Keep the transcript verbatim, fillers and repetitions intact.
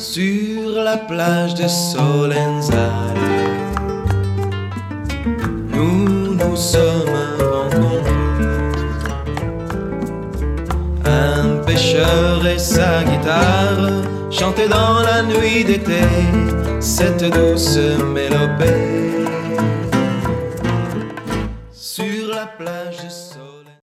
Sur la plage de Solenzara, nous nous sommes rencontrés. Un pêcheur et sa guitare chantaient dans la nuit d'été cette douce mélopée. Sur la plage de Solenzara.